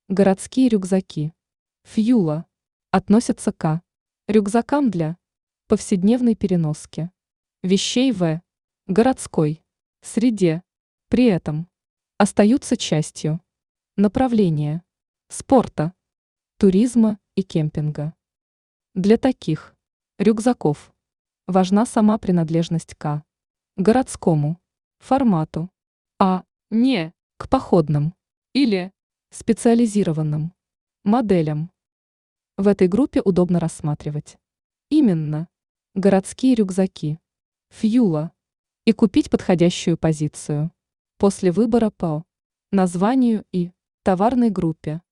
Городские рюкзаки. Фьюла. Относятся к рюкзакам для повседневной переноски вещей в городской среде. При этом остаются частью направления спорта, туризма и кемпинга. Для таких рюкзаков важна сама принадлежность к городскому формату, а не к походным или специализированным моделям. В этой группе удобно рассматривать именно городские рюкзаки, фьюла, и купить подходящую позицию после выбора по названию и товарной группе.